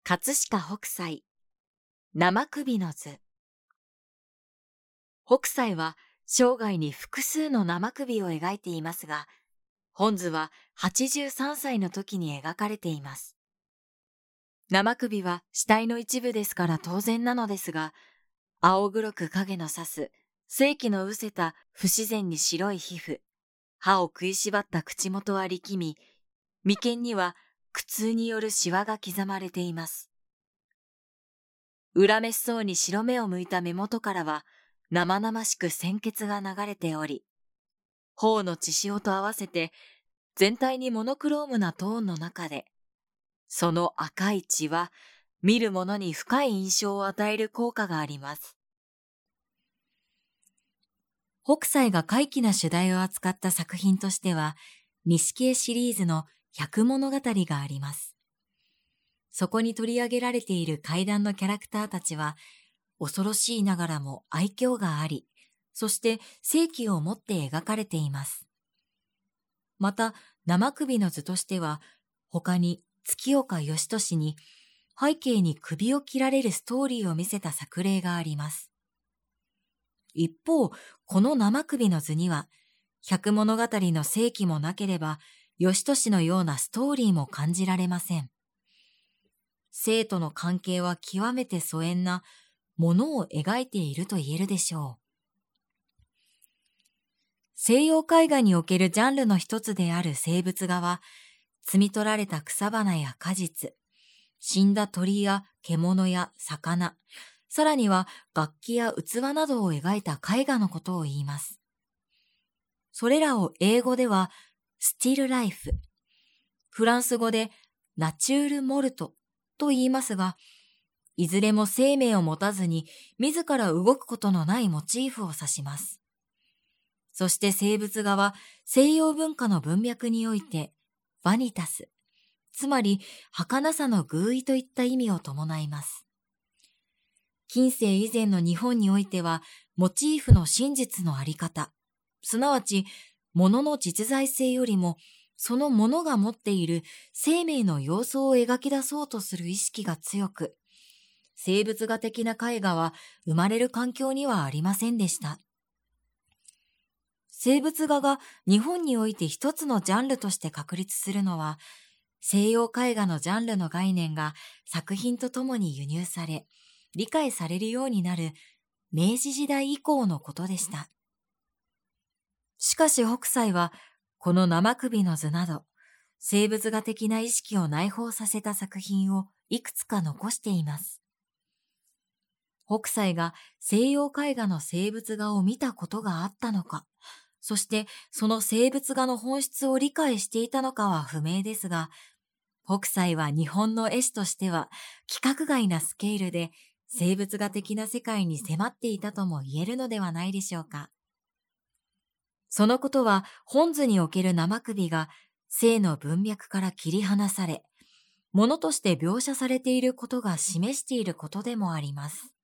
葛飾北斎、生首の図。北斎は生涯に複数の生首を描いていますが、本図は83歳の時に描かれています。生首は死体の一部ですから当然なのですが、青黒く影の差す、生気の失せた不自然に白い皮膚、歯を食いしばった口元は力み、眉間には苦痛によるシワが刻まれています。恨めしそうに白目を向いた目元からは生々しく鮮血が流れており、頬の血潮と合わせて全体にモノクロームなトーンの中で、その赤い血は見る者に深い印象を与える効果があります。北斎が怪奇な主題を扱った作品としては、錦絵シリーズの百物語があります。そこに取り上げられている怪談のキャラクターたちは、恐ろしいながらも愛嬌があり、そして生気を持って描かれています。また、生首の図としては、他に月岡義俊に背景に首を切られるストーリーを見せた作例があります。一方、この生首の図には、百物語の生気もなければ、義俊のようなストーリーも感じられません。生との関係は極めて疎遠なものを描いていると言えるでしょう。西洋絵画におけるジャンルの一つである生物画は、摘み取られた草花や果実、死んだ鳥や獣や魚、さらには楽器や器などを描いた絵画のことを言います。それらを英語ではスティルライフ、フランス語でナチュールモルトと言いますが、いずれも生命を持たずに自ら動くことのないモチーフを指します。そして生物画は西洋文化の文脈においてバニタス、つまり儚さの偶意といった意味を伴います。近世以前の日本においては、モチーフの真実のあり方、すなわち物の実在性よりも、その物が持っている生命の様相を描き出そうとする意識が強く、生物画的な絵画は生まれる環境にはありませんでした。生物画が日本において一つのジャンルとして確立するのは、西洋絵画のジャンルの概念が作品とともに輸入され、理解されるようになる明治時代以降のことでした。しかし北斎は、この生首の図など、生物画的な意識を内包させた作品をいくつか残しています。北斎が西洋絵画の生物画を見たことがあったのか、そしてその生物画の本質を理解していたのかは不明ですが、北斎は日本の絵師としては規格外なスケールで生物画的な世界に迫っていたとも言えるのではないでしょうか。そのことは本図における生首が生の文脈から切り離され、物として描写されていることが示していることでもあります。